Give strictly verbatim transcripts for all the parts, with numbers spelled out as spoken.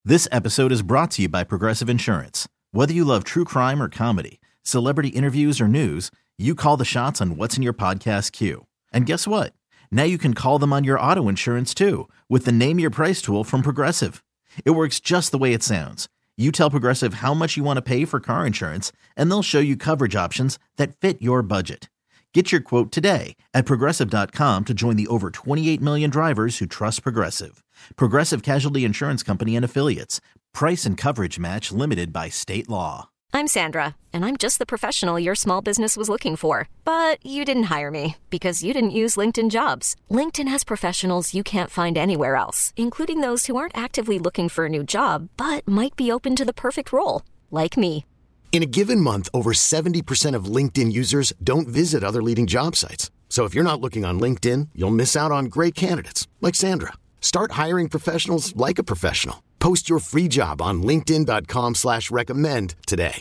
This episode is brought to you by Progressive Insurance. Whether you love true crime or comedy, celebrity interviews or news, you call the shots on what's in your podcast queue. And guess what? Now you can call them on your auto insurance too with the Name Your Price tool from Progressive. It works just the way it sounds. You tell Progressive how much you want to pay for car insurance, and they'll show you coverage options that fit your budget. Get your quote today at Progressive dot com to join the over twenty-eight million drivers who trust Progressive. Progressive Casualty Insurance Company and Affiliates. Price and coverage match limited by state law. I'm Sandra, and I'm just the professional your small business was looking for. But you didn't hire me because you didn't use LinkedIn Jobs. LinkedIn has professionals you can't find anywhere else, including those who aren't actively looking for a new job, but might be open to the perfect role, like me. In a given month, over seventy percent of LinkedIn users don't visit other leading job sites. So if you're not looking on LinkedIn, you'll miss out on great candidates like Sandra. Start hiring professionals like a professional. Post your free job on linkedin dot com slash recommend today.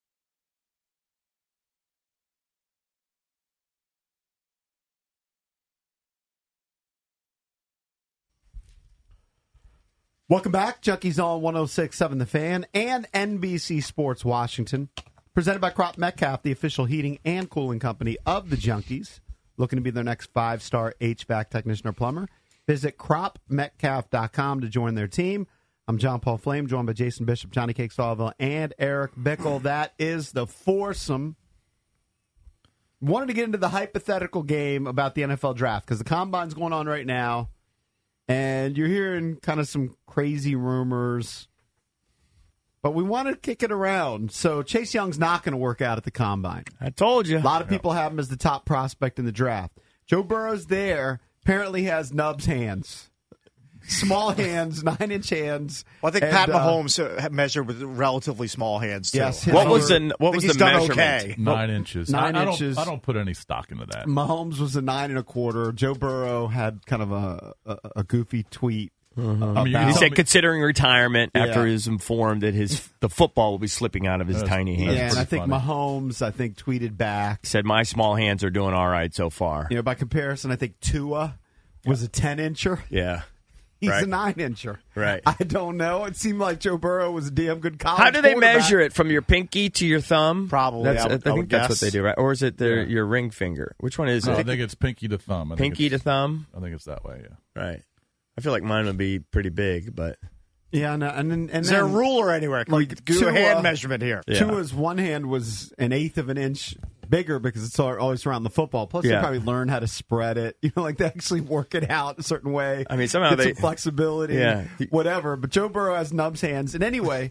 Welcome back. Junkies on one oh six point seven The Fan and N B C Sports Washington. Presented by Crop Metcalf, the official heating and cooling company of the Junkies. Looking to be their next five-star H V A C technician or plumber. Visit crop metcalf dot com to join their team. I'm John Paul Flame, joined by Jason Bishop, Johnny Cake Sawville, and Eric Bickle. That is the foursome. Wanted to get into the hypothetical game about the N F L draft because the Combine's going on right now. And you're hearing kind of some crazy rumors. But we want to kick it around. So Chase Young's not going to work out at the Combine. I told you. A lot of people have him as the top prospect in the draft. Joe Burrow's there. Apparently has Nub's hands. Small hands, nine-inch hands. Well, I think and, Pat uh, Mahomes uh, measured with relatively small hands, too. Yes. What was the what was he's the done measurement? okay. Nine inches. Nine I, I inches. Don't, I don't put any stock into that. Mahomes was a nine and a quarter. Joe Burrow had kind of a, a, a goofy tweet. Mm-hmm. About, I mean, you He can said tell me- considering retirement Yeah. after he was informed that his the football will be slipping out of his That's- tiny yeah, hands. and I pretty think funny. Mahomes, I think, tweeted back. Said my small hands are doing all right so far. You know, by comparison, I think Tua was a ten-incher. Yeah. He's Right. a nine-incher. Right. I don't know. It seemed like Joe Burrow was a damn good college How do they quarterback. measure it? From your pinky to your thumb? Probably, That's, I would- I I think would that's guess. what they do, right? Or is it their, your ring finger? Which one is No, it? I think it's pinky to thumb. I think Pinky to it's- thumb? I think it's that way, yeah. Right. I feel like mine would be pretty big, but Yeah, no, and then and Is there a then ruler anywhere? Can like we do Tua- a hand measurement here? Yeah. Tua's one hand was an eighth of an inch bigger because it's all- always around the football. Plus, Yeah. they probably learn how to spread it. You know, like they actually work it out a certain way. I mean, somehow get they- some flexibility. Yeah. whatever. But Joe Burrow has Nub's hands, and anyway,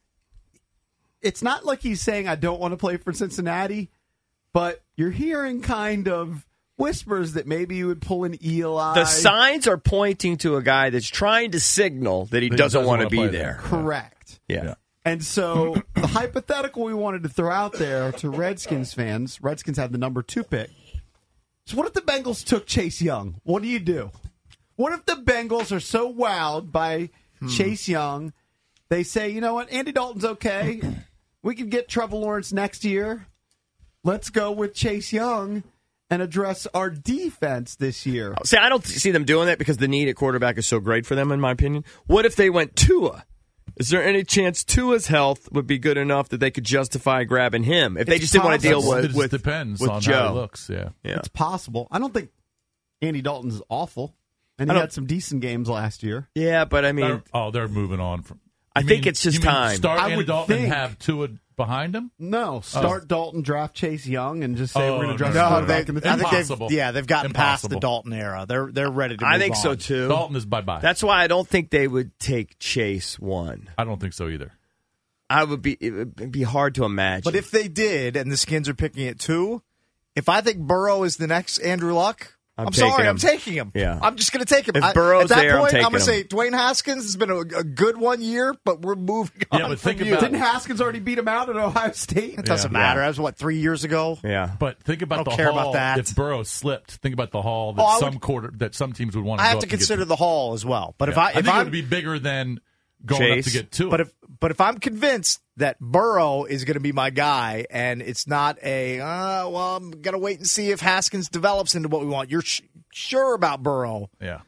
it's not like he's saying I don't want to play for Cincinnati, but you're hearing kind of whispers that maybe you would pull an Eli. the signs are pointing to a guy that's trying to signal that he That he doesn't doesn't want to wanna be play there. there. Correct. Yeah. Yeah. And so the hypothetical we wanted to throw out there to Redskins fans, Redskins had the number two pick. So what if the Bengals took Chase Young? What do you do? What if the Bengals are so wowed by Hmm. Chase Young, they say, you know what, Andy Dalton's okay. We could get Trevor Lawrence next year. Let's go with Chase Young and address our defense this year. See, I don't see them doing that because the need at quarterback is so great for them, in my opinion. What if they went Tua? Is there any chance Tua's health would be good enough that they could justify grabbing him if they It's just didn't want to deal possible. It with just with depends with on Joe? how it looks, yeah. Yeah. It's possible. I don't think Andy Dalton's awful. And I he don't- had some decent games last year. Yeah, but I mean, They're- oh, they're moving on from. I You think mean- it's just you mean time. Start I Andy would Dalton think. and have Tua behind him. No, start Dalton, draft Chase Young, and just say Oh, we're going to no, draft no, a No, quarterback they, in the I think Impossible. they've, yeah, they've gotten past the Impossible. Dalton era. They're they're ready to. I move think so on. too. Dalton is bye bye. That's why I don't think they would take Chase one. I don't think so either. I would be it would be hard to imagine. But if they did, and the Skins are picking it too, if I think Burrow is the next Andrew Luck, I'm I'm, taking sorry, him. I'm taking him. Yeah. I'm just going to take him. If I- Burrow's at that there, I'm point, taking I'm going to him. say Dwayne Haskins has been a, a good one year, but we're moving Yeah, on but from think you. about- Didn't Haskins already beat him out at Ohio State? It doesn't Yeah. matter. That was what three years ago. yeah, But think about I don't the care haul. about that. If Burrow slipped, think about the haul that Oh, I some would- quarter that some teams would want to. I go have up to get consider to. the haul as well. But if Yeah. I I if think it I'm would be bigger than going Chase, up to get Tua. But if but if I'm convinced that Burrow is going to be my guy, and it's not a uh, well, I'm going to wait and see if Haskins develops into what we want. You're sh- sure about Burrow? yeah,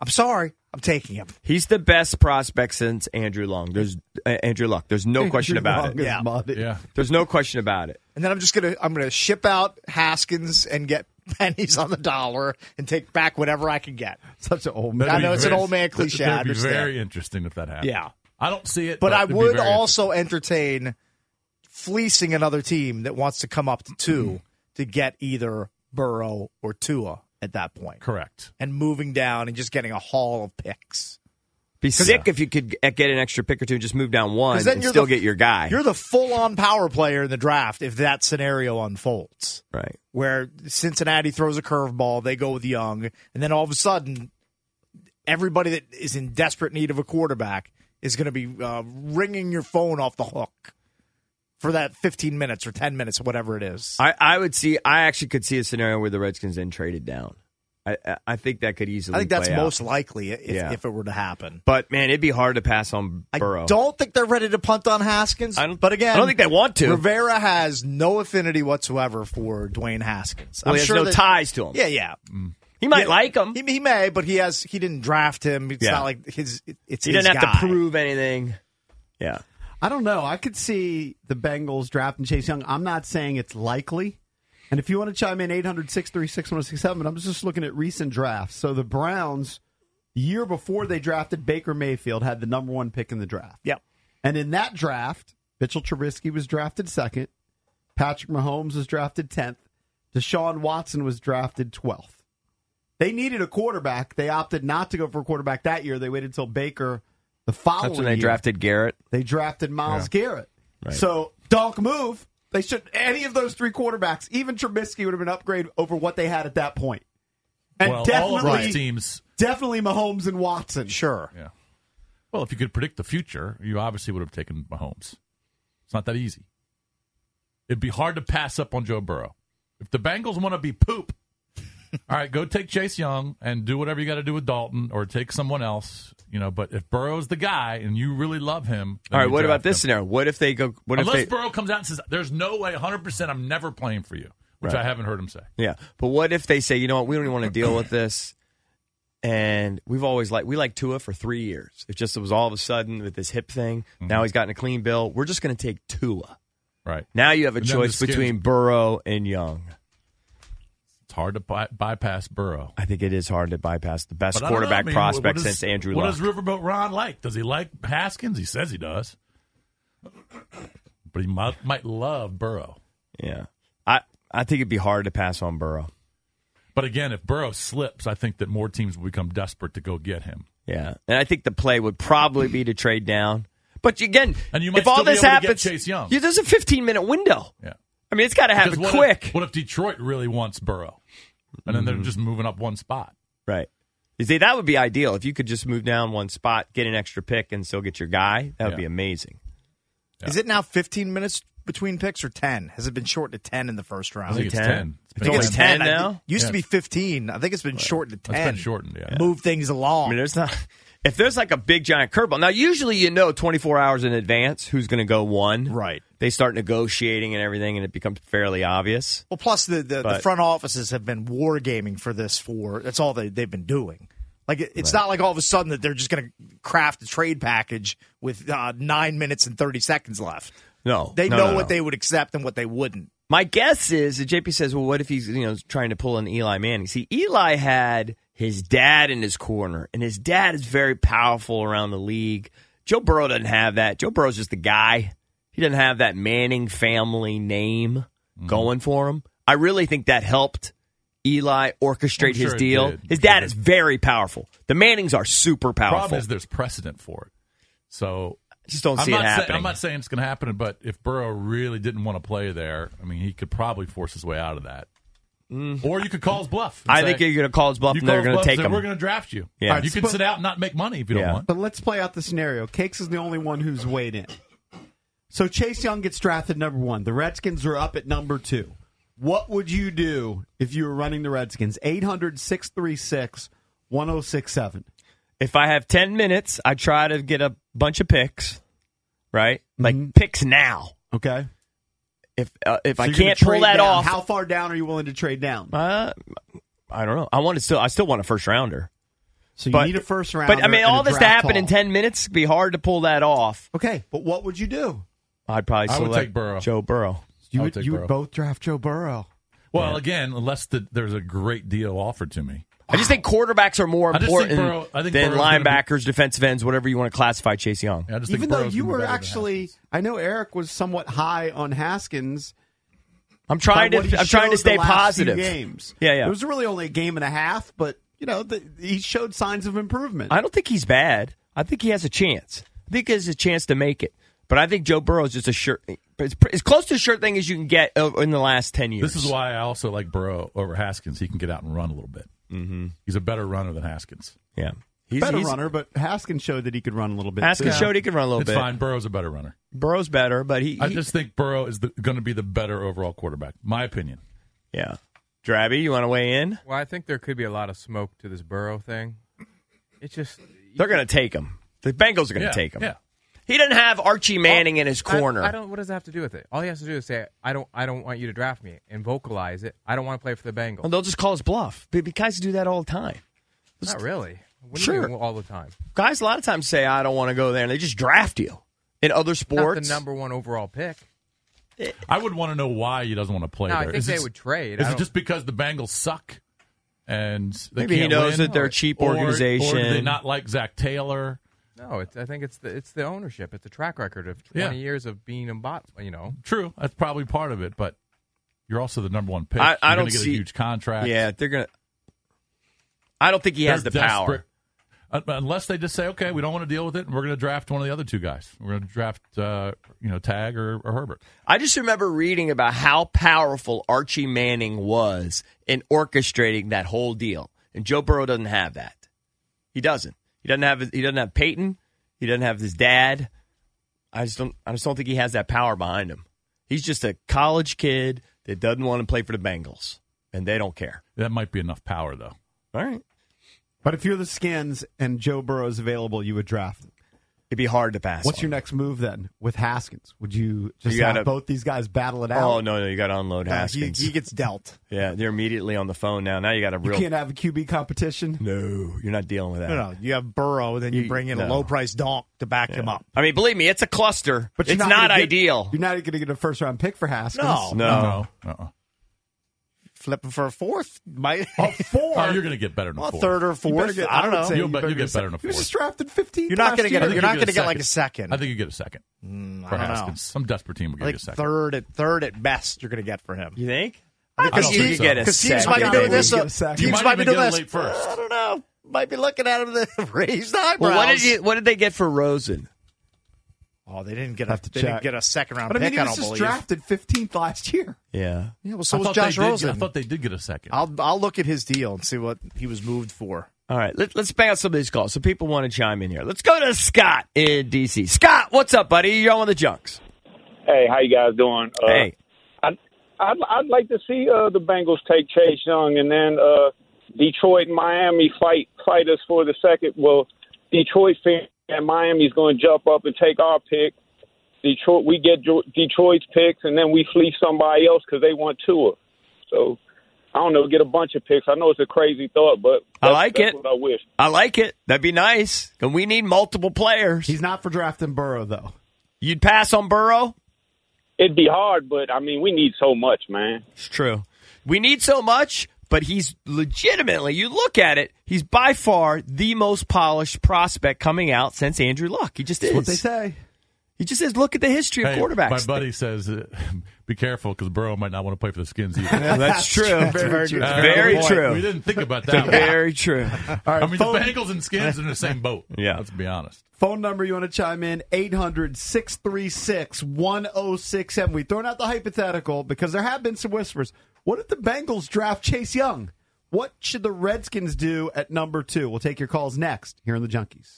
I'm sorry. I'm taking him. He's the best prospect since Andrew Long. There's uh, Andrew Luck. There's no question about it. Yeah. Yeah. There's no question about it. And then I'm just gonna I'm gonna ship out Haskins and get pennies on the dollar and take back whatever I can get. Such an old I man. know it's an old man cliche. I That'd be understand. very interesting if that happened. Yeah. I don't see it, But, but I it'd be would very also entertain fleecing another team that wants to come up to two Mm-hmm. to get either Burrow or Tua at that point. correct. And moving down and just getting a haul of picks. Be sick if you could get get an extra pick or two and just move down one then and you're still the- get your guy. You're the full-on power player in the draft if that scenario unfolds. Right. Where Cincinnati throws a curveball, they go with Young, and then all of a sudden, everybody that is in desperate need of a quarterback is going to be uh, ringing your phone off the hook for that fifteen minutes or ten minutes, whatever it is. I, I would see. I actually could see a scenario where the Redskins then traded down. I I- I think that could easily. I think that's play out. most likely if, Yeah. if it were to happen. But man, it'd be hard to pass on Burrow. I don't think they're ready to punt on Haskins. I don't- but again, I don't think they want to. Rivera has no affinity whatsoever for Dwayne Haskins. Well, I'm he has sure no that- ties to him. Yeah, yeah. He might Yeah, like him. He, he may, but he has. He didn't draft him. It's Yeah. not like his. It's He his doesn't have guy. to prove anything. Yeah. I don't know. I could see the Bengals drafting Chase Young. I'm not saying it's likely. And if you want to chime in, eight hundred, six three six, one oh six seven, I'm just looking at recent drafts. So the Browns, the year before they drafted Baker Mayfield, had the number one pick in the draft. Yep. And in that draft, Mitchell Trubisky was drafted second. Patrick Mahomes was drafted tenth. Deshaun Watson was drafted twelfth. They needed a quarterback. They opted not to go for a quarterback that year. They waited until Baker the following That's when they year. drafted Garrett. They drafted Myles Yeah. Garrett. Right. So, donk move. They should any of those three quarterbacks, even Trubisky would have been an upgrade over what they had at that point. And well, all definitely, of those teams. definitely Mahomes and Watson. Sure. Yeah. Well, if you could predict the future, you obviously would have taken Mahomes. It's not that easy. It'd be hard to pass up on Joe Burrow. If the Bengals want to be poop, all right, go take Chase Young and do whatever you got to do with Dalton or take someone else. You know, but if Burrow's the guy and you really love him, then All right. you What draft about this him. scenario? What if they go? What Unless if they? Burrow comes out and says, "There's no way, one hundred percent, I'm never playing for you," which Right. I haven't heard him say. Yeah. But what if they say, you know what? We don't even want to deal with this. And we've always like we like Tua for three years. It just it was all of a sudden with this hip thing. Mm-hmm. Now he's gotten a clean bill. We're just going to take Tua. Right. Now you have a And then choice the Skins- between Burrow and Young. It's hard to by- bypass Burrow. I think it is hard to bypass the best But I don't know. quarterback I mean, prospect what does- since Andrew What Luck. does Riverboat Ron like? Does he like Haskins? He says he does. But he might, might love Burrow. Yeah. I, I think it'd be hard to pass on Burrow. But again, if Burrow slips, I think that more teams will become desperate to go get him. Yeah. And I think the play would probably be to trade down. But again, And you might if all still be this able to get happens, Chase Young. yeah, there's a fifteen-minute window. Yeah. I mean, it's got to happen Because what quick. If, what if Detroit really wants Burrow? And then they're just moving up one spot. Right. You see, that would be ideal. If you could just move down one spot, get an extra pick, and still get your guy, that would Yeah. be amazing. Yeah. Is it now fifteen minutes between picks or ten? Has it been shortened to ten in the first round? I think it's ten? ten. It's I been think it's it's ten, ten I- now? It used Yeah. to be fifteen. I think it's been shortened to It's ten. been shortened, yeah. Move things along. I mean, there's not. If there's like a big giant curveball, now usually you know twenty-four hours in advance who's going to go one. Right. They start negotiating and everything, and it becomes fairly obvious. Well, plus the, the, the But- front offices have been wargaming for this for that's all they, they've been doing. Like it, it's not like all of a sudden that they're just going to craft a trade package with uh, nine minutes and thirty seconds left. No, They no, know no, what no. they would accept and what they wouldn't. My guess is that J P says, "Well, what if he's you know trying to pull an Eli Manning?" See, Eli had his dad in his corner, and his dad is very powerful around the league. Joe Burrow doesn't have that. Joe Burrow's just the guy. He doesn't have that Manning family name Mm-hmm. going for him. I really think that helped Eli orchestrate I'm sure his it deal. did. His dad is very powerful. The Mannings are super powerful. Problem is there's precedent for it. So I just don't I'm see not it say- happening. I'm not saying it's going to happen, but if Burrow really didn't want to play there, I mean, he could probably force his way out of that. Or you could call his bluff. and I say, think you're going to call his bluff, you and they're call his going to bluff take and say, him. We're going to draft you. Yeah. You can But- sit out and not make money if you Yeah. don't want. But let's play out the scenario. Cakes is the only one who's weighed in. So Chase Young gets drafted number one. The Redskins are up at number two. What would you do if you were running the Redskins? eight hundred, six three six, one oh six seven. If I have ten minutes, I try to get a bunch of picks, right? Like Mhm. picks now. Okay. If uh, if So I you're gonna can't pull trade that down. off, How far down are you willing to trade down? uh, I don't know. I want to still. I still want a first rounder. So you but, need a first rounder. But, I mean, and all a this to draft happen haul. in ten minutes, it'd be hard to pull that off. Okay, but what would you do? I'd probably I would select take Burrow. Joe Burrow. You I would would, take you Burrow. would both draft Joe Burrow. Well, Yeah. again, unless the, there's a great deal offered to me. I just think quarterbacks are more I just think important Burrow- I think than Burrow's gonna linebackers, defensive ends, whatever you want to classify Chase Young. I just think Even though Burrow's you gonna be were better than actually, Haskins. I know Eric was somewhat high on Haskins. I'm trying by what he to I'm trying to showed stay the last few positive. Games. Yeah, yeah. It was really only a game and a half, but you know the, he showed signs of improvement. I don't think he's bad. I think he has a chance. I think he has a chance to make it. But I think Joe Burrow is just a sure, it's as close to a sure thing as you can get in the last ten years. This is why I also like Burrow over Haskins. He can get out and run a little bit. Mm-hmm. He's a better runner than Haskins. Yeah. He's better he's, runner, but Haskins showed that he could run a little bit. Haskins too. showed he could run a little It's bit. fine. Burrow's a better runner. Burrow's better, but he, I he just think Burrow is going to be the better overall quarterback. My opinion. yeah. Drabby, you want to weigh in? Well, I think there could be a lot of smoke to this Burrow thing. It's just They're going to take him. The Bengals are going to Yeah, take him. yeah. He doesn't have Archie Manning in his corner. I, I don't. What does that have to do with it? All he has to do is say, "I don't. I don't want you to draft me," and vocalize it. I don't want to play for the Bengals. Well, they'll just call his bluff. But guys do that all the time. Not really. What do Sure. you mean all the time? Guys a lot of times say, I don't want to go there, and they just draft you. In other sports, Not the number one overall pick. I would want to know why he doesn't want to play No, I there. think Is they it- would trade. Is I it don't- just because the Bengals suck and they Maybe he can't knows win? that they're a cheap Or- organization. Or do they not like Zach Taylor? No, it's, I think it's the it's the ownership. It's a track record of twenty Yeah. years of being a bot. You know, True, that's probably part of it, but you're also the number one pick. I- You're I gonna don't get see- a huge contract. Yeah, they're going to. I don't think he has They're the desperate. power. Uh, Unless they just say, okay, we don't want to deal with it, and we're going to draft one of the other two guys. We're going to draft, uh, you know, Tag or, or Herbert. I just remember reading about how powerful Archie Manning was in orchestrating that whole deal, and Joe Burrow doesn't have that. He doesn't. He doesn't have. He doesn't have Peyton. He doesn't have his dad. I just don't. I just don't think he has that power behind him. He's just a college kid that doesn't want to play for the Bengals, and they don't care. That might be enough power, though. All right, But if you're the Skins and Joe Burrow is available, you would draft him. it'd be hard to pass. What's on your him. next move then with Haskins? Would you just You have gotta- both these guys battle it out? Oh no, no, you got to unload Uh, he, Haskins. he gets dealt. yeah, they're immediately on the phone now. Now you got a You real. can't have a Q B competition. No, you're not dealing with that. No, no. You have Burrow, then you, You- bring in no. a low-priced donk to back him up. I mean, believe me, it's a cluster. But you're it's not, gonna get- ideal. You're not going to get a first round pick for Haskins. No. No. No. Uh-uh. Flipping for a fourth, might Four. Oh, you're going to get better than well, four. third or You better fourth. get- I don't would know. say You'll bet- better you'll get a better than a He was fourth. just drafted fifteenth. You're not last going to get. year. A, you're you not get going to a get like second. a second. I think you get a second Mm, I for don't know. Haskins. Some desperate team will give I you a think second. thard at third at best. You're going to get for him. You think? I Because don't you think could so. get a Because teams second. might be doing maybe this. get Uh, a second. You teams might might be even doing get this. a late first. I don't know. Might be looking at him the raised eyebrows. Well, what did you? What did they get for Rosen? Oh, they didn't get a. Have to They check. didn't get a second round But I mean, pick. he I was don't just believe. drafted fifteenth last year. Yeah. Yeah, well, so I was thought Josh they did- Rosen. I thought they did get a second. I'll I'll look at his deal and see what he was moved for. All right. Let, let's bang out some of these calls. So people want to chime in here. Let's go to Scott in D C. Scott, what's up, buddy? You're on with the Junks. Hey, how you guys doing? Uh, Hey. I'd, I'd I'd like to see uh, the Bengals take Chase Young, and then uh, Detroit and Miami fight fight us for the second. Well, Detroit fan and Miami's going to jump up and take our pick. Detroit, we get Jo- Detroit's picks, and then we fleece somebody else because they want Tua. So I don't know, get a bunch of picks. I know it's a crazy thought, but I that's, like that's it. what I wish. I like it. That'd be nice. And we need multiple players. He's not for drafting Burrow, though. You'd pass on Burrow? It'd be hard, but I mean, we need so much, man. It's true. We need so much, but he's legitimately, you look at it, he's by far the most polished prospect coming out since Andrew Luck. He just is. That's what they say. He just says, look at the history of Hey, quarterbacks. my buddy says, uh, be careful because Burrow might not want to play for the Skins either. That's true. Very true. Uh, Very boy, true. We didn't think about that. Very true. All right, I mean, phone, the Bengals and Skins are in the same boat. Yeah. Let's be honest. phone number you want to chime in, eight hundred, six three six, one oh six seven. We've thrown out the hypothetical because there have been some whispers. What if the Bengals draft Chase Young? What should the Redskins do at number two? We'll take your calls next here on the Junkies.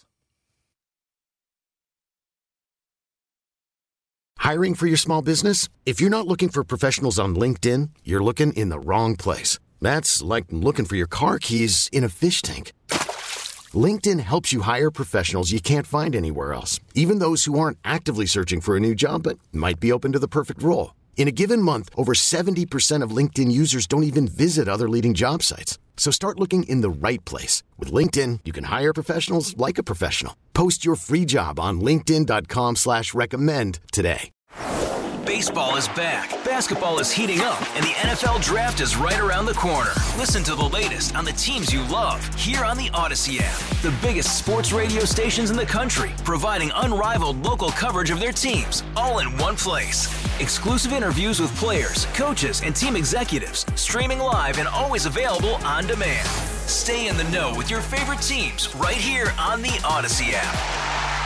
Hiring for your small business? If you're not looking for professionals on LinkedIn, you're looking in the wrong place. That's like looking for your car keys in a fish tank. LinkedIn helps you hire professionals you can't find anywhere else, even those who aren't actively searching for a new job but might be open to the perfect role. In a given month, over seventy percent of LinkedIn users don't even visit other leading job sites. So start looking in the right place. With LinkedIn, you can hire professionals like a professional. Post your free job on linkedin.com slash recommend today. Baseball is back, basketball is heating up, and the N F L Draft is right around the corner. Listen to the latest on the teams you love here on the Odyssey app. The biggest sports radio stations in the country, providing unrivaled local coverage of their teams, all in one place. Exclusive interviews with players, coaches, and team executives, streaming live and always available on demand. Stay in the know with your favorite teams right here on the Odyssey app.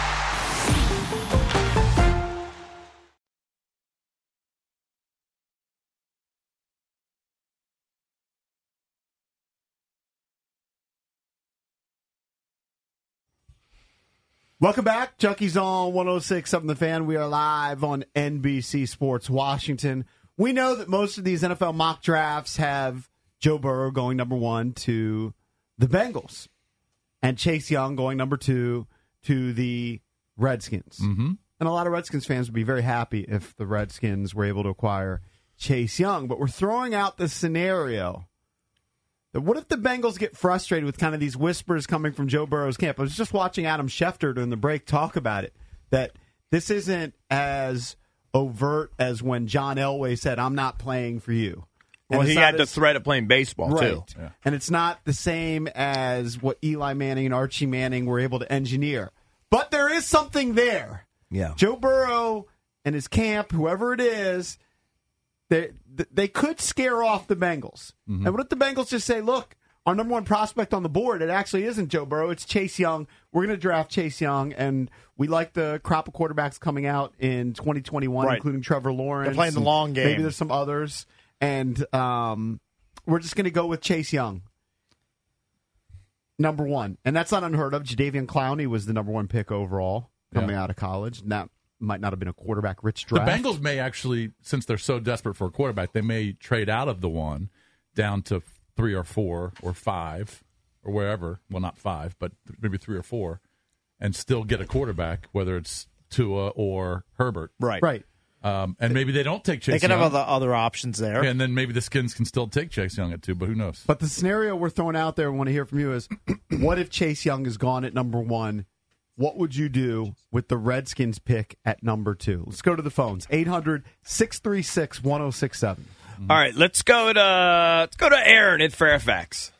Welcome back. Junkies on one oh six point seven The Fan. We are live on N B C Sports Washington. We know that most of these N F L mock drafts have Joe Burrow going number one to the Bengals and Chase Young going number two to the Redskins. Mm-hmm. And a lot of Redskins fans would be very happy if the Redskins were able to acquire Chase Young. But we're throwing out this scenario that what if the Bengals get frustrated with kind of these whispers coming from Joe Burrow's camp? I was just watching Adam Schefter during the break talk about it, that this isn't as overt as when John Elway said, I'm not playing for you. And Well, he had as, the threat of playing baseball, right. too. Yeah. And it's not the same as what Eli Manning and Archie Manning were able to engineer. But there is something there. Yeah. Joe Burrow and his camp, whoever it is, they they could scare off the Bengals. Mm-hmm. And what if the Bengals just say, look, our number one prospect on the board, it actually isn't Joe Burrow, it's Chase Young. We're going to draft Chase Young, and we like the crop of quarterbacks coming out in twenty twenty-one, Right. including Trevor Lawrence. They're playing the and long game. Maybe there's some others. And um, we're just going to go with Chase Young. Number one. And that's not unheard of. Jadeveon Clowney was the number one pick overall coming Yeah. out of college. And that might not have been a quarterback-rich The draft. Bengals may actually, since they're so desperate for a quarterback, they may trade out of the one down to three or four or five or wherever. Well, not five, but maybe three or four, and still get a quarterback, whether it's Tua or Herbert. Right. Right. Um, and maybe they don't take Chase They can Young. have other, other options there. And then maybe the Skins can still take Chase Young at two, but who knows? But the scenario we're throwing out there, we want to hear from you, is what if Chase Young is gone at number one? What would you do with the Redskins pick at number two? Let's go to the phones. eight hundred, six three six, one oh six seven. All right, let's go to let's go to Aaron at Fairfax.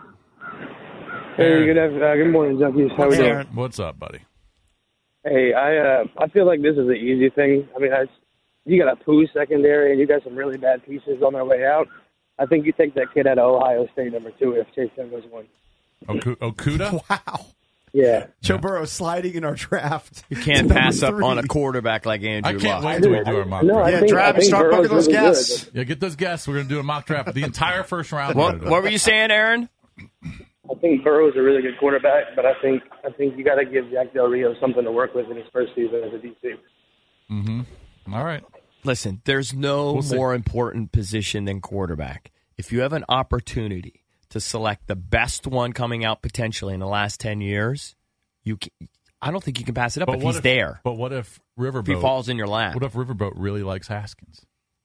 Hey, good afternoon. Uh, good morning, Junkies. How we What's doing? up? What's up, buddy? Hey, I uh, I feel like this is an easy thing. I mean, I, you got a Pooh secondary, and you got some really bad pieces on their way out. I think you take that kid out of Ohio State number two if Chase Young goes one. Oku- Okuda? Wow. Yeah. Joe yeah. Burrow sliding in our draft. You can't pass up on a quarterback like Andrew I can't Luck. wait until we do our mock no, draft. Yeah, think, Travis, I think start Burrow's booking those really guests. good. Yeah, get those guests. We're going to do a mock draft. The entire first round. What, what were you saying, Aaron? I think Burrow's a really good quarterback, but I think I think you got to give Jack Del Rio something to work with in his first season as a D C. Mm-hmm. All right. Listen, there's no We'll more important position than quarterback. If you have an opportunity to select the best one coming out potentially in the last ten years, you can, I don't think you can pass it up But if what he's if- there. But what if Riverboat If he falls in your lap. What if Riverboat really likes Haskins?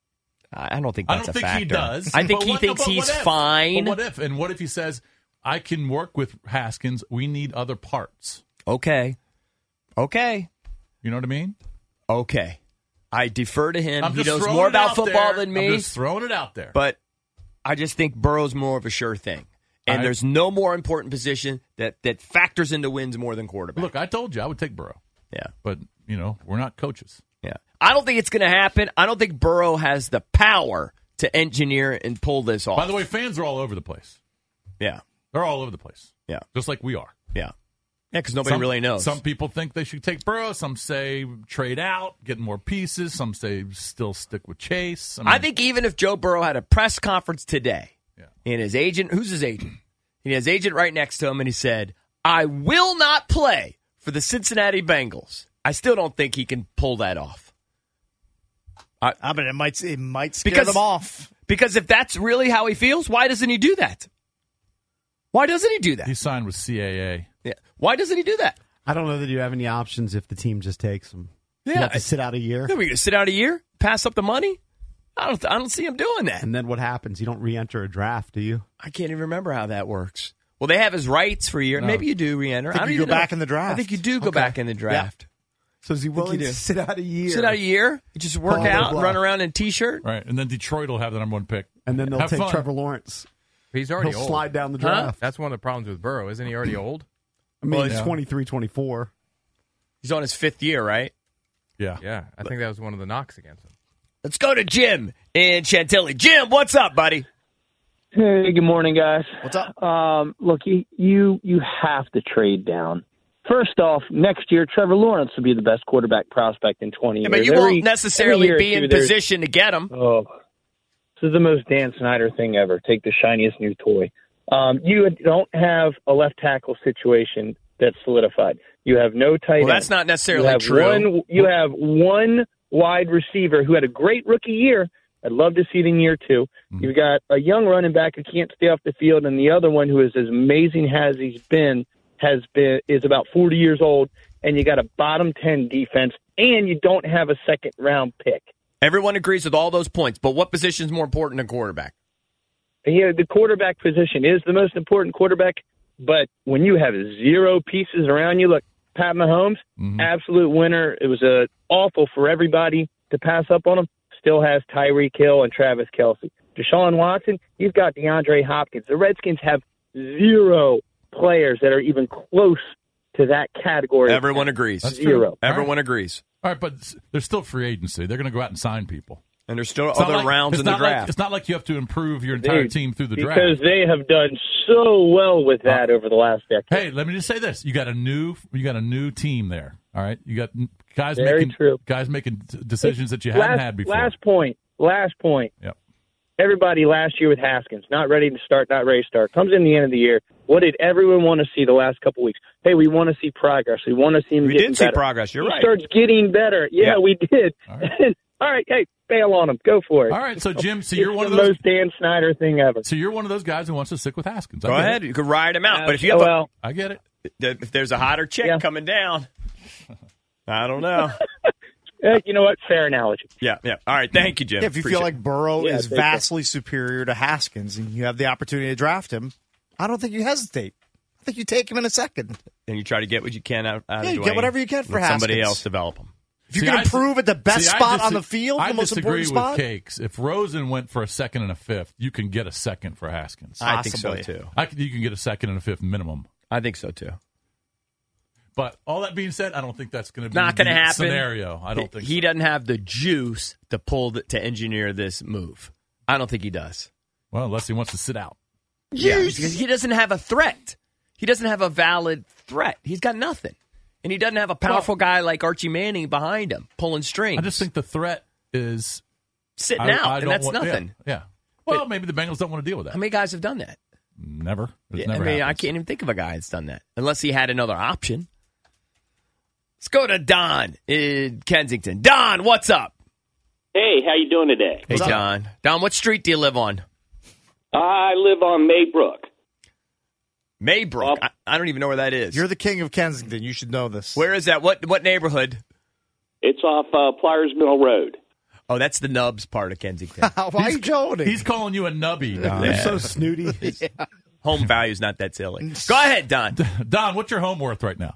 I don't think I that's don't a think factor. he does. I think But he what- thinks but he's what if? fine. But what if? And what if he says, I can work with Haskins. We need other parts. Okay. Okay. You know what I mean? Okay. I defer to him. I'm He just knows throwing more it about out football there. than me. I'm just throwing it out there. But I just think Burrow's more of a sure thing. And I- there's no more important position that, that factors into wins more than quarterback. Look, I told you I would take Burrow. Yeah. But, you know, we're not coaches. Yeah. I don't think it's going to happen. I don't think Burrow has the power to engineer and pull this off. By the way, fans are all over the place. Yeah. They're all over the place. Yeah. Just like we are. Yeah. Yeah, because nobody Some- really knows. Some people think they should take Burrow. Some say trade out, get more pieces. Some say still stick with Chase. I, mean, I think even if Joe Burrow had a press conference today, Yeah. and his agent, who's his agent? He has agent right next to him, and he said, I will not play for the Cincinnati Bengals. I still don't think he can pull that off. I, I mean, it might it might scare Because- them off. Because if that's really how he feels, why doesn't he do that? Why doesn't he do that? he signed with C A A. Yeah. Why doesn't he do that? I don't know that you have any options if the team just takes him. Yeah, You have to I- sit out a year. Are we going to sit out a year? Pass up the money? I don't. I don't see him doing that. And then what happens? You don't re-enter a draft, do you? I can't even remember how that works. Well, they have his rights for a year. No. Maybe you do re-enter. I think I don't you even go know. back in the draft. I think you do go Okay. back in the draft. So is he willing you to do. sit out a year? Sit out a year, you just work Blah, blah, out, blah. and run around in a t-shirt. Right, and then Detroit will have the number one pick. And then they'll Have take fun. Trevor Lawrence. He's already He'll old. slide down the Huh? draft. That's one of the problems with Burrow. Isn't he already old? I mean, Well, he's yeah. twenty-three, twenty-four. He's on his fifth year, right? Yeah. Yeah, I think that was one of the knocks against him. Let's go to Jim in Chantilly. Jim, what's up, buddy? Hey, good morning, guys. What's up? Um, look, you, you you have to trade down. First off, next year Trevor Lawrence will be the best quarterback prospect in twenty Yeah, years. but you Every- won't necessarily every year or be in two, there's- position to get him. Oh, this is the most Dan Snyder thing ever. Take the shiniest new toy. Um, you don't have a left tackle situation that's solidified. You have no tight end. Well, that's not necessarily you have true. One, you have one wide receiver who had a great rookie year. I'd love to see it in year two. Mm-hmm. You've got a young running back who can't stay off the field, and the other one who is as amazing as he's been has been is about forty years old. And you got a bottom ten defense, and you don't have a second round pick. Everyone agrees with all those points, but what position is more important than quarterback? Yeah, the quarterback position is the most important quarterback, but when you have zero pieces around you, look, Pat Mahomes, Mm-hmm. absolute winner. It was uh, awful for everybody to pass up on him. Still has Tyreek Hill and Travis Kelce. Deshaun Watson, he's got DeAndre Hopkins. The Redskins have zero players that are even close to that category. Everyone agrees. That's Zero. true. Everyone All right. agrees. All right, but s- there's still free agency. They're going to go out and sign people. And there's still It's not other like- rounds it's in the not like- draft. it's not like you have to improve your entire Dude, team through the because draft. they have done so well with that over the last decade. Hey, let me just say this: you got a new, you got a new team there. All right, you got n- guys Very making true. guys making d- decisions that you last, hadn't had before. Last point. Last point. Yep. Everybody last year with Haskins, not ready to start, not ready to start, comes in the end of the year. What did everyone want to see the last couple weeks? Hey, we want to see progress. We want to see him We getting did see better. progress. You're he right. starts getting better. Yeah, Yeah. we did. All right. All right, hey, bail on him. Go for it. All right, so Jim, so It's you're one the of those. most Dan Snyder thing ever. So you're one of those guys who wants to stick with Haskins. I Go get ahead. it. You could ride him out. But if you have Uh, well, I get it. a, if there's a hotter chick Yeah. coming down, I don't know. eh, you know what? Fair analogy. Yeah, yeah. All right. Thank you, Jim. Yeah, if you Appreciate feel it. like Burrow Yeah, is take care. vastly superior to Haskins and you have the opportunity to draft him, I don't think you hesitate. I think you take him in a second. and you try to get what you can out, out Yeah, of you Dwayne, get whatever you can for let somebody Haskins. else develop him. If you See, can I- improve at the best See, I spot on dis- the field, I the most disagree important with spot. Cakes. If Rosen went for a second and a fifth, you can get a second for Haskins. I think so Possibly. too. I could, you can get a second and a fifth minimum. I think so too. But all that being said, I don't think that's going to be Not going to the happen. scenario. I don't think he so. doesn't have the juice to pull the, to engineer this move. I don't think he does. Well, unless he wants to sit out. Yeah, because he doesn't have a threat. He doesn't have a valid threat. He's got nothing. And he doesn't have a powerful guy like Archie Manning behind him, pulling strings. I just think the threat is sitting I- out, I and don't that's want- yeah, nothing. Yeah. Well, maybe the Bengals don't want to deal with that. How many guys have done that? Never. It's Yeah, never I mean, I happens. can't even think of a guy that's done that, unless he had another option. Let's go to Don in Kensington. Don, what's up? Hey, how you doing today? Hey, Don. Don, what street do you live on? I live on Maybrook. Maybrook. I, I don't even know where that is. You're the king of Kensington. You should know this. Where is that? What what neighborhood? It's off uh, Pliers Mill Road. Oh, that's the Nubs part of Kensington. Why are you joking? He's calling you a nubby, Don. You're so snooty. Home value's not that silly. Go ahead, Don. Don, what's your home worth right now?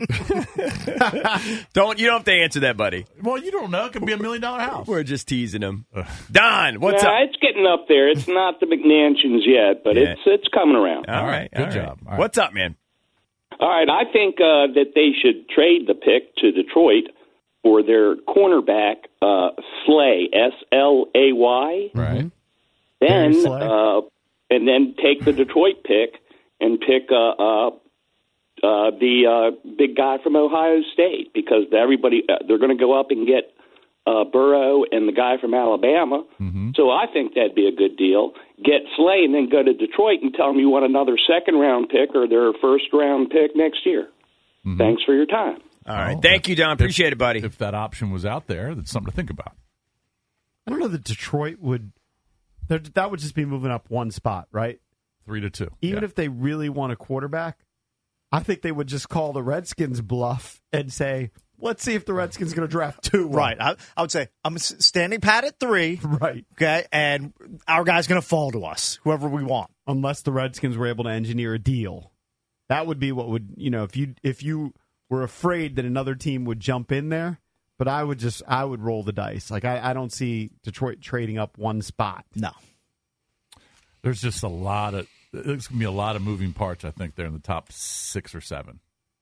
Don't you don't have to answer that, buddy. Well, you don't know. It could be a million dollar house. We're just teasing him. Don, what's yeah, up? It's getting up there. It's not the McNansions yet, but Yeah. it's it's coming around. All right, Good all right. job. All right. What's up, man? All right, I think uh, that they should trade the pick to Detroit for their cornerback, uh, Slay, S L A Y. Right. Then, Darius Slay. uh, and then take the Detroit pick and pick uh, uh, uh, the uh, big guy from Ohio State because everybody uh, they're going to go up and get uh, Burrow and the guy from Alabama. Mm-hmm. So I think that'd be a good deal. Get Slay and then go to Detroit and tell them you want another second round pick or their first round pick next year. Mm-hmm. Thanks for your time. All right. Oh, Thank you, Don. Appreciate if, it, buddy. If that option was out there, that's something to think about. I don't know that Detroit would. That would just be moving up one spot, right? Three to two. Even Yeah. if they really want a quarterback, I think they would just call the Redskins bluff and say, let's see if the Redskins are going to draft two. Right. I, I would say I'm s- standing pat at three. Right. Okay. And our guy's going to fall to us, whoever we want. Unless the Redskins were able to engineer a deal. That would be what would, you know, if you if you were afraid that another team would jump in there. But I would just, I would roll the dice. Like, I, I don't see Detroit trading up one spot. No. There's just a lot of, there's going to be a lot of moving parts, I think, there in the top six or seven.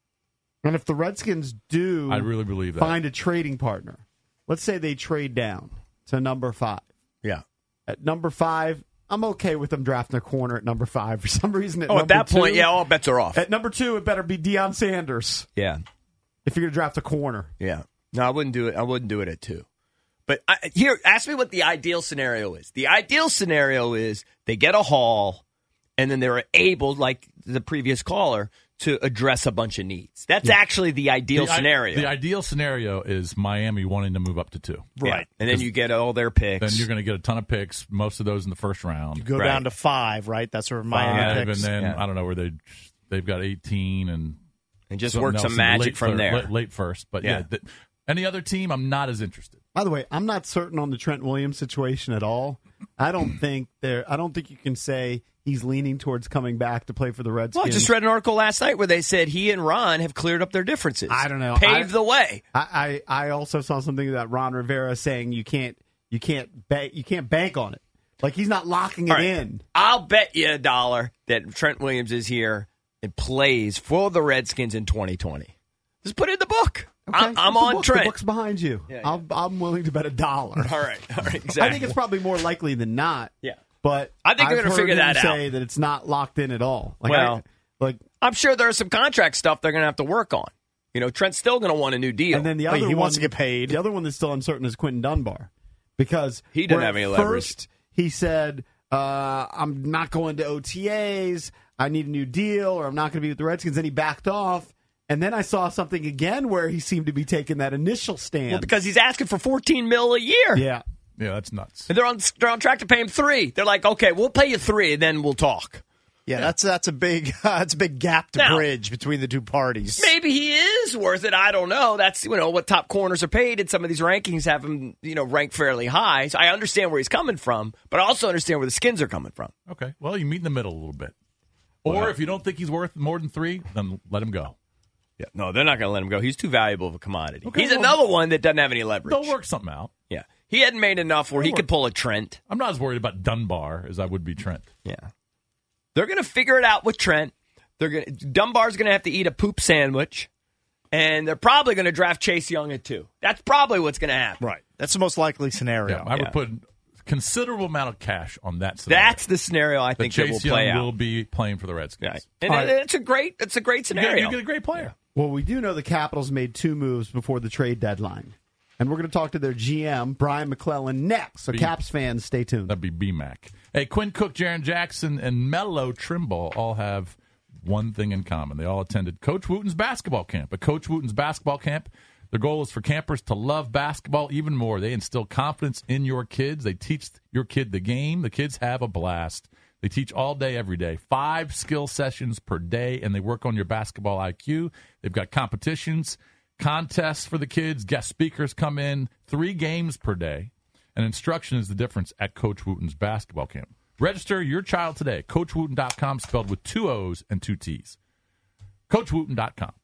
And if the Redskins do I really believe that. find a trading partner, let's say they trade down to number five. Yeah. At number five, I'm okay with them drafting a corner at number five. For some reason, at Oh, at number that point, two- yeah, all bets are off. At number two, it better be Deion Sanders Yeah. if you're going to draft a corner. Yeah. No, I wouldn't do it. I wouldn't do it at two. But I, here, ask me what the ideal scenario is. The ideal scenario is they get a haul, and then they're able, like the previous caller, to address a bunch of needs. That's Yeah. actually the ideal The i- scenario. The ideal scenario is Miami wanting to move up to two. Right. And then you get all their picks. Then you're going to get a ton of picks, most of those in the first round. You go down to five, right? That's where Miami Five, picks. and then Yeah. I don't know where they they've got eighteen and And just something work some else in magic late from third- there. late, late first. But yeah, Yeah. th- any other team, I'm not as interested. By the way, I'm not certain on the Trent Williams situation at all. I don't think there. I don't think you can say he's leaning towards coming back to play for the Redskins. Well, I just read an article last night where they said he and Ron have cleared up their differences. I don't know. Paved I- the way. I, I I also saw something that Ron Rivera saying you can't you can't bank you can't bank on it. Like he's not locking it All right. in. I'll bet you a dollar that Trent Williams is here and plays for the Redskins in twenty twenty. Just put it in the book. Okay, I'm, I'm the on book, Trent. The book's behind you. Yeah, yeah. I'm, I'm willing to bet a dollar. All right, all right, exactly. I think it's probably more likely than not. Yeah. But I think they're I've gonna heard figure him that out. Say that it's not locked in at all. Like Well, I, like I'm sure there's some contract stuff they're going to have to work on. You know, Trent's still going to want a new deal. and then the Wait, other he one, wants to get paid. The other one that's still uncertain is Quentin Dunbar because He doesn't where have at any leverage. First, he said, uh, "I'm not going to O T As. I need a new deal, or I'm not going to be with the Redskins." Then he backed off. And then I saw something again where he seemed to be taking that initial stand. well, because he's asking for fourteen mil a year. yeah. Yeah, that's nuts. And they're on they're on track to pay him three. They're like, okay, we'll pay you three, and then we'll talk. Yeah, that's that's a big that's a big gap to Now- bridge between the two parties. Maybe he is worth it. I don't know. That's you know what top corners are paid, and some of these rankings have him you know ranked fairly high. So I understand where he's coming from, but I also understand where the Skins are coming from. Okay, well, you meet in the middle a little bit. Or Well, if you don't think he's worth more than three, then let him go. Yeah, no, they're not going to let him go. He's too valuable of a commodity. Okay, he's well, another one that doesn't have any leverage. They'll work something out. Yeah, he hadn't made enough where he could pull a Trent. I'm not as worried about Dunbar as I would be Trent. Yeah, they're going to figure it out with Trent. They're going Dunbar's going to have to eat a poop sandwich, and they're probably going to draft Chase Young at two. That's probably what's going to happen. Right. That's the most likely scenario. Yeah, I Yeah. would put considerable amount of cash on that scenario. That's the scenario I that think that Chase will play Young out. will be playing for the Redskins. Right. And All it- right. it's a great, it's a great You get, scenario. you get a great player. Well, we do know the Capitals made two moves before the trade deadline. And we're going to talk to their G M, Brian McClellan, next. So, Be- Caps fans, stay tuned. That'd be B-Mac. Hey, Quinn Cook, Jaron Jackson, and Mello Trimble all have one thing in common. They all attended Coach Wooten's basketball camp. At Coach Wooten's basketball camp, their goal is for campers to love basketball even more. They instill confidence in your kids. They teach your kid the game. The kids have a blast. They teach all day, every day. Five skill sessions per day, and they work on your basketball I Q. They've got competitions, contests for the kids. Guest speakers come in. Three games per day. And instruction is the difference at Coach Wooten's basketball camp. Register your child today. Coach Wooten dot com, spelled with two O's and two T's. Coach Wooten dot com.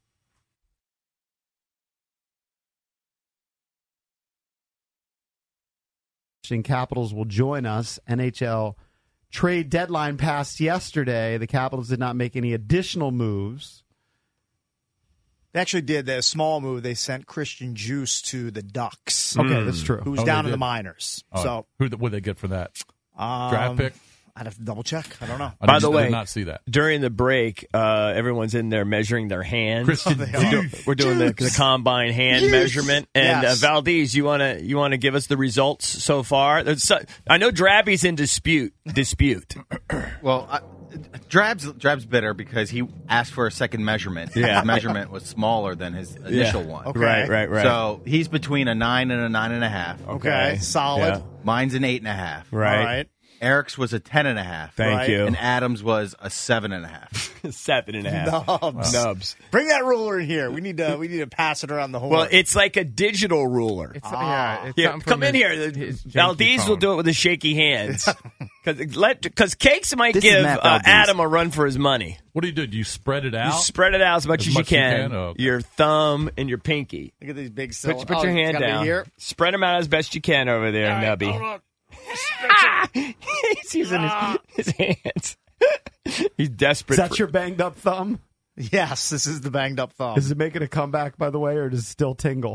Capitals will join us. N H L trade deadline passed yesterday. The Capitals did not make any additional moves. They actually did a small move. They sent Christian Juice to the Ducks. Okay, that's true. Who's Oh, down they in the did? minors. Oh, So who would they get for that? um, Draft pick? I'd have to double check. I don't know. I By did- the I way, did not see that. During the break, uh, everyone's in there measuring their hands. Christian we're, do- Juice. we're doing the, the combine hand measurement. And Yes. uh, Valdez, you want to you want to give us the results so far? There's so, I know Drabby's in dispute. Dispute. Well, I, Drab's Drab's bitter because he asked for a second measurement. Yeah. His measurement was smaller than his initial one. Okay. Right, right, right. So he's between a nine and a nine and a half. Okay, solid. Yeah. Mine's an eight and a half. Right. All right. Eric's was a ten and a half. Thank Right. you. And Adams was a seven and a half. Seven and a half. Nubs. Nubs. Bring that ruler in here. We need to we need to pass it around the horn. Well, it's like a digital ruler. It's, yeah, it's Here, something come from in his- here. his janky Valdez will phone. do it with his shaky hands. Because Cakes might This is give Matt uh, Valdez. Adam a run for his money. What do you do? Do you spread it You out? spread it out as much as, As you much as you can. can? Oh, okay. Your thumb and your pinky. Look at these big Put, cylinders. put your hand down. Here. Spread them out as best you can over there, All right, Nubby. hold on. He's using his, his hands. He's desperate. Is that for, your banged up thumb? Yes, this is the banged up thumb. Is it making a comeback, by the way, or does it still tingle?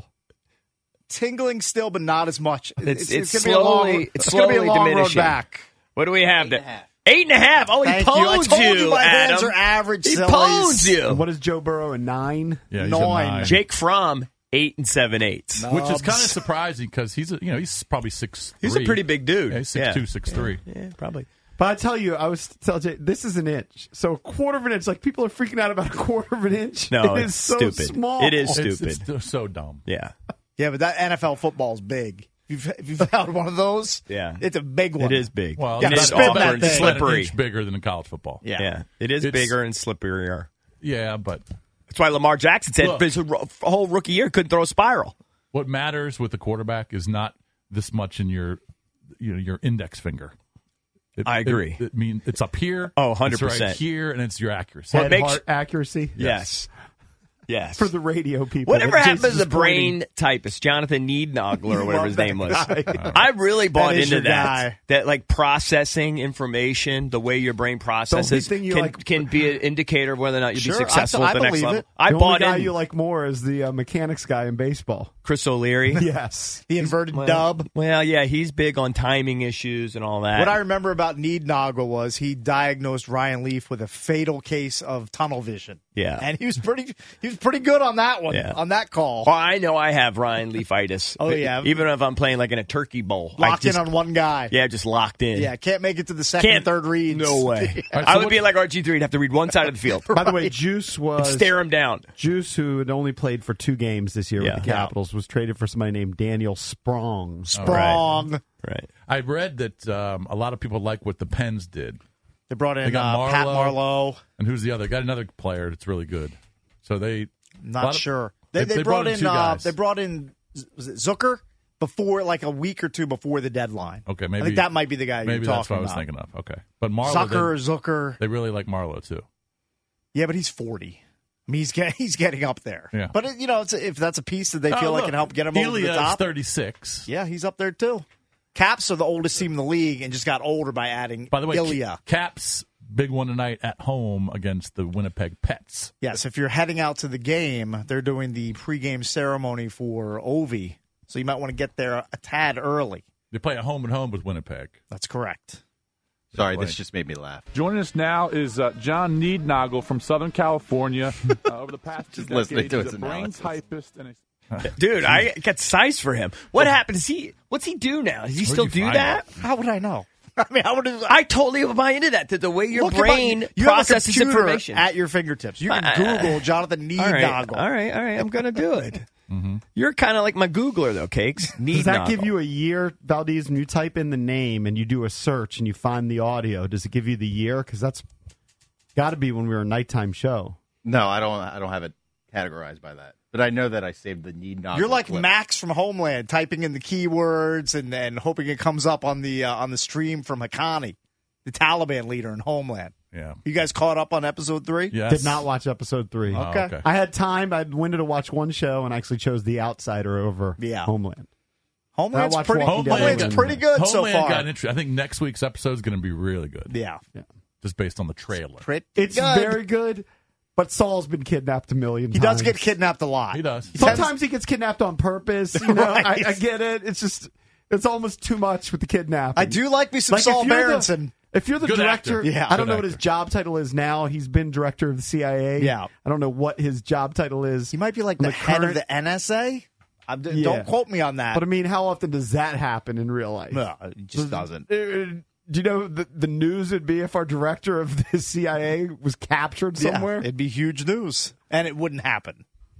Tingling still, but not as much. It's, it's, gonna be a long, slowly, it's it's gonna slowly be a long road diminishing. back. What do we have there? Eight and a half. Oh, he Thank you. I pwned told you, you my Adam. hands are average He sillies. pwned you. And what is Joe Burrow, a nine? Yeah, he's a Nine. nine. Jake Fromm, eight and seven eighths. No. Which is Nubs. kind of surprising because he's a, you know he's probably six. He's a pretty big dude. Yeah, he's six Yeah. two, six three. Yeah, probably. But I tell you, I was telling Jay, this is an inch. So a quarter of an inch, like people are freaking out about a quarter of an inch. No, it it's is so stupid. small. It is It's, stupid. it's so dumb. Yeah. Yeah, but that N F L football is big. If you've, if you've found one of those, Yeah. it's a big one. It is big. Well, Yeah, and it's it's spin awkward that and thing. It's about an slippery. inch bigger than in college football. Yeah. Yeah. It is It's- bigger and slipperier. Yeah, but That's why Lamar Jackson said Look. his ro- whole rookie year couldn't throw a spiral. what matters with the quarterback is not this much in your you know your index finger. It, I agree. It, it mean it's up here. Oh, one it's hundred percent. right here, and it's your accuracy. What Head, makes- heart accuracy. Yes. Yes. For the radio people. Whatever that happened to Jason's the brain pointing. typist, Jonathan Neednogler or You whatever love his that name was? guy. I really bought That is into your that. guy. That like processing information, the way your brain processes, thing you can, like- can be an indicator of whether or not you'll Sure, be successful I- at the I next believe level. it. I the bought only guy in. you like more is the uh, mechanics guy in baseball. Chris O'Leary. Yes. The inverted Well, dub. Well, yeah, he's big on timing issues and all that. What I remember about Neednoggle was he diagnosed Ryan Leaf with a fatal case of tunnel vision. Yeah. And he was pretty he was pretty good on that one, Yeah. on that call. Well, I know I have Ryan Leafitis. Oh, yeah. Even if I'm playing like in a turkey bowl. I Locked just- in on one guy. Yeah, just locked in. Yeah, can't make it to the second Can't- and third reads. No way. All right, I so would what- be like R G three. I'd have to read one side of the field. By the way, Juice and was stare him down. Juice, who had only played for two games this year Yeah. with the Capitals, was traded for somebody named Daniel Sprong. Sprong. Right. I read that um, a lot of people like what the Pens did. They brought They in got uh, Pat Marlowe. Marlowe. And who's the other? Got another player that's really good. So they a Not lot of- sure. They, they- they, they brought, brought in in two uh, guys. they brought in was it Zucker before like a week or two before the deadline. Okay, maybe I think that might be the guy Maybe you're that's what talking I was about. thinking of. Okay, but Marlowe, Zucker, they, Zucker. they really like Marlowe too. Yeah, but he's forty. I mean, he's getting he's getting up there. Yeah. But it, you know, it's, if that's a piece that they Oh, feel like look, can help get him over the Elias, top, thirty-six. yeah, he's up there too. Caps are the oldest team in the league and just got older by adding By the way, Ilya. Caps big one tonight at home against the Winnipeg Pets. Yes, if you're heading out to the game, they're doing the pregame ceremony for Ovi, so you might want to get there a tad early. They play at home and home with Winnipeg. That's correct. Sorry, this just made me laugh. Joining us now is uh, John Neednoggle from Southern California. Uh, over the past two Just listening decades, to he's his a brain analysis. typist and a Dude, I got size for him. What happened? Is he? What's he do now? Does he Where'd still you do find that? How would I know? I mean, how would it, I totally buy into that. That the way your Look about- brain you have a processes computer information at your fingertips. You can Uh, Google Jonathan all right, Neednoggle. all right, all right. I'm gonna do it. Mm-hmm. You're kind of like my Googler, though, Cakes. Does that give you a year, Valdez, when you type in the name and you do a search and you find the audio? Does it give you the year? Because that's got to be when we were a nighttime show. No, I don't. I don't have it categorized by that. But I know that I saved the need not. You're like clip. Max from Homeland, typing in the keywords and then hoping it comes up on the uh, on the stream from Haqqani, the Taliban leader in Homeland. Yeah. You guys caught up on episode three? Yes. Did not watch episode three. Oh, Okay. okay. I had time. I wanted to watch one show and actually chose The Outsider over Yeah. Homeland. Homeland's I watched pretty, Walking Dead Homeland's and- pretty good Homeland so far. got interesting. I think next week's episode is going to be really good. Yeah. Just based on the trailer. Pretty It's good. very good, but Saul's been kidnapped a million He times. does get kidnapped a lot. He does. He tends- Sometimes he gets kidnapped on purpose. You know, Right. I, I get it. It's just, it's almost too much with the kidnapping. I do like me some Like, Saul if you're the- Berenson. If you're the Good director, actor. Yeah. I don't Good know what his actor. job title is now. He's been director of the C I A. Yeah. I don't know what his job title is. He might be like On the, the head current- of the N S A. I'm, Yeah. Don't quote me on that. But I mean, how often does that happen in real life? no, it just doesn't. Uh, do you know the, the news would be if our director of the C I A was captured somewhere? Yeah, it'd be huge news, and it wouldn't happen.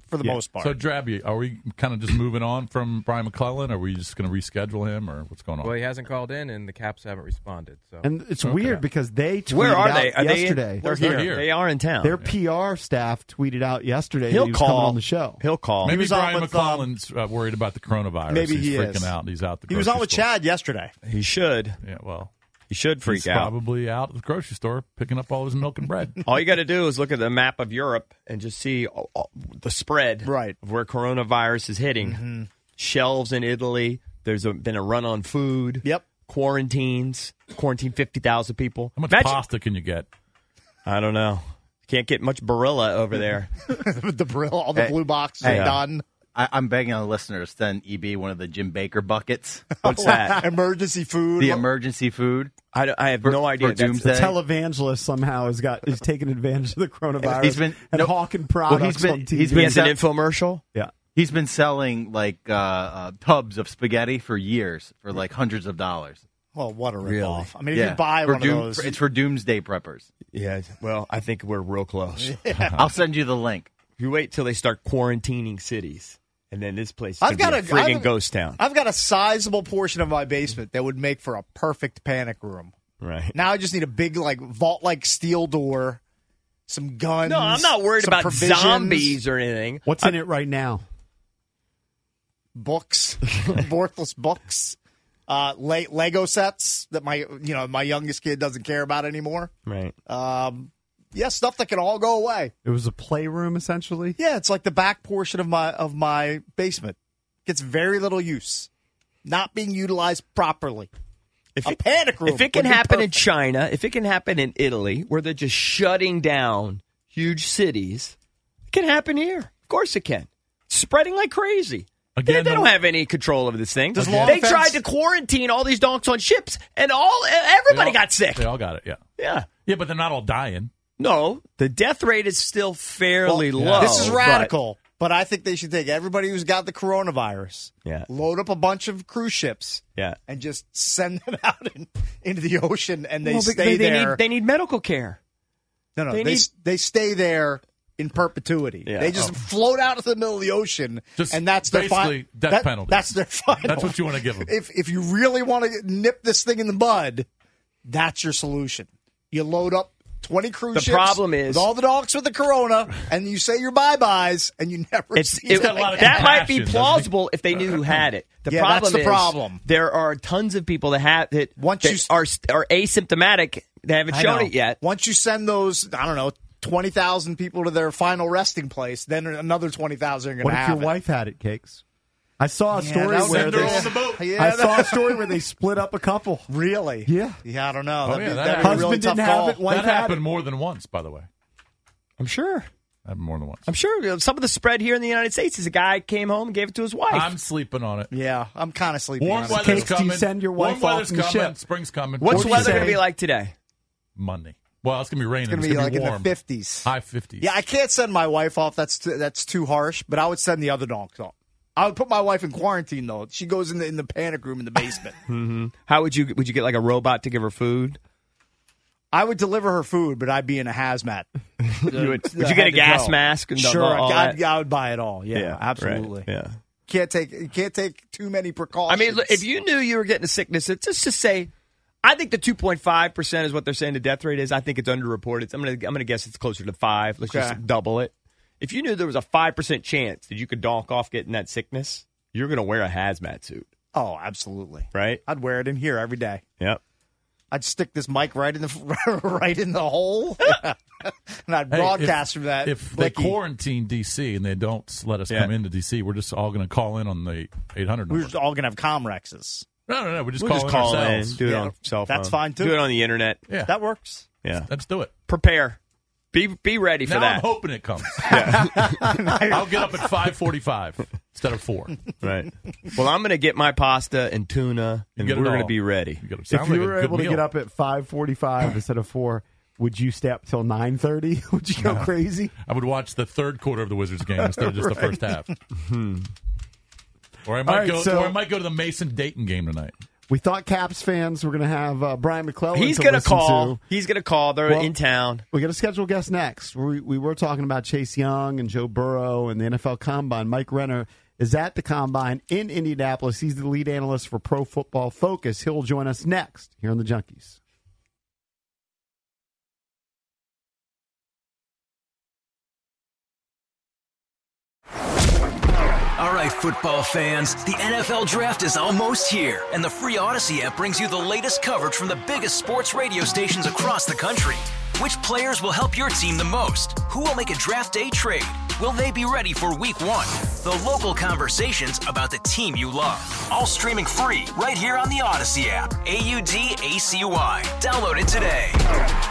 for the Yeah. most part. So, Drabby, are we kind of just moving on from Brian McClellan? Or are we just going to reschedule him, or what's going on? Well, he hasn't called in, and the Caps haven't responded. So, And it's Okay. weird because they tweeted Where are out they? Are they in- yesterday. They're They're here. here. They are in town. Their P R staff tweeted out yesterday He'll that he was call coming on the show. He'll call. Maybe was on Brian with, McClellan's uh, worried about the coronavirus. Maybe He's he freaking is. out. He's out the he was grocery on with store. Chad yesterday. He should. Yeah, well, He should freak he's out. probably out at the grocery store picking up all his milk and bread. All you got to do is look at the map of Europe and just see all- all- the spread Right. of where coronavirus is hitting. Mm-hmm. Shelves in Italy. There's a, been a run on food. Yep. Quarantines. Quarantine fifty thousand people. How much Imagine- pasta can you get? I don't know. Can't get much Barilla over there. With the brill, all the Hey, blue boxes hey, are done. I, I'm begging on the listeners to send E B one of the Jim Baker buckets. What's that? Emergency food. The emergency food. I, don't- I have For- no idea. for That's- doomsday. The televangelist somehow has got is taking advantage of the coronavirus He's been- and no, hawking well, products he's been- on T V. he's He been has an sell- infomercial. yeah. He's been selling like uh, uh, tubs of spaghetti for years for like hundreds of dollars. Well, what a ripoff. Really? I mean, if Yeah. you buy For one doom- of those. It's for doomsday preppers. Yeah. Well, I think we're real close. I'll send you the link. You wait till they start quarantining cities, and then this place is I've gonna got be a- a friggin' I've- ghost town. I've got a sizable portion of my basement that would make for a perfect panic room. Right. Now I just need a big, like, vault-like steel door, some guns. No, I'm not worried some about provisions, zombies or anything. What's in it right now? Books, worthless books, uh, Le- Lego sets that my, you know, my youngest kid doesn't care about anymore. Right. Um, yeah, stuff that can all go away. It was a playroom essentially. Yeah, it's like the back portion of my of my basement gets very little use, not being utilized properly. If a it, panic room. if it can would be happen in perfect. China, if it can happen in Italy, where they're just shutting down huge cities, it can happen here. Of course it can. It's spreading like crazy. Again, they, they the- don't have any control over this thing. Does They law defense- tried to quarantine all these donks on ships, and all everybody They all- got sick. They all got it, yeah. Yeah. Yeah, but they're not all dying. No, the death rate is still fairly Well, low. This is but- radical, but I think they should take everybody who's got the coronavirus, Yeah. load up a bunch of cruise ships, Yeah. and just send them out in, into the ocean, and they Well, but stay they, there. Need, they need medical care. no, no, they they need- they stay there in perpetuity. Yeah. They just Oh. float out into the middle of the ocean, Just and that's their basically fi- death that- penalty. That's their final. That's what you want to give them. If if you really want to nip this thing in the bud, that's your solution. You load up twenty cruise The ships problem is- with all the dogs with the corona, and you say your bye byes, and you never. It's, see it- them got a lot of again. that might be compassion, doesn't he? plausible if they knew who had it. The Yeah, problem that's the is problem. there are tons of people that have that, Once that you s- are are asymptomatic. They haven't I shown know. it yet. Once you send those, I don't know, twenty thousand people to their final resting place, then another twenty thousand are going What to if have your it. wife had it, Cakes? I saw a Yeah, story that would- where Send her they, on the boat. Yeah, I that- saw a story where they split up a couple. Really? Yeah. Yeah, I don't know. Oh, That'd yeah, be, that that'd be a happened. really Husband tough didn't have call. it, wife That had happened it. more than once, by the way. I'm sure. Happened more than once. I'm sure. You know, some of the spread here in the United States is a guy came home and gave it to his wife. I'm sleeping on it. Yeah, I'm kind of sleepy. Warm on it. weather's Cakes, do you coming. send your Warm wife off weather's in the coming. ship? Spring's coming. What's What the do you weather going to say? be like today? Monday. Well, it's going to be raining. It's going to It's be gonna like in warm. the fifties. High fifties. Yeah, I can't send my wife off. That's too, that's too harsh. But I would send the other dogs off. I would put my wife in quarantine though. She goes in the in the panic room in the basement. Mm-hmm. How would you would you get like a robot to give her food? I would deliver her food, but I'd be in a hazmat. You would, would you get a gas mask? And Sure, all I'd, that? I would buy it all. Yeah, Yeah, absolutely. right, yeah. Can't take you can't take too many I precautions. mean, look, if you knew you were getting a sickness, it's just to say, I think the two point five percent is what they're saying the death rate is. I think it's underreported. I'm going to I'm going to guess it's closer to five. Let's Okay. just double it. If you knew there was a five percent chance that you could donk off getting that sickness, you're going to wear a hazmat suit, oh, absolutely. right? I'd wear it in here every day. Yep. I'd stick this mic right in the right in the hole, and I'd Hey, broadcast if, from that. If they blicky. quarantine D C and they don't let us Yeah. come into D C, we're just all going to call in on the eight hundred we're number. just all gonna have Comrexes. No, no, no. We just We'll call just in call ourselves. in, do it Yeah, on cell phone. that's fine, too. Do it on the internet. Yeah, That works. Yeah. let's do it. Prepare. Be be ready for Now that. I'm hoping it comes. I'll get up at five forty-five instead of four. Right. Well, I'm going to get my pasta and tuna, and get we're it going to all. be ready. You got If sounds you like a were good able to meal. get up at five forty-five instead of four, would you stay up till nine thirty? Would you go No. crazy? I would watch the third quarter of the Wizards game instead of just the Right. first half. Or I might All right, go. so- or I might go to the Mason Dayton game tonight. We thought Caps fans were going to have uh, Brian McClellan. He's to going to listen call. to. He's going to call. They're Well, in town. We got a scheduled guest next. We, we were talking about Chase Young and Joe Burrow and the N F L Combine. Mike Renner is at the Combine in Indianapolis. He's the lead analyst for Pro Football Focus. He'll join us next here on the Junkies. All right, football fans, the N F L Draft is almost here, and the free Odyssey app brings you the latest coverage from the biggest sports radio stations across the country. Which players will help your team the most? Who will make a draft day trade? Will they be ready for week one? The local conversations about the team you love. All streaming free right here on the Odyssey app. A U D A C Y. Download it today.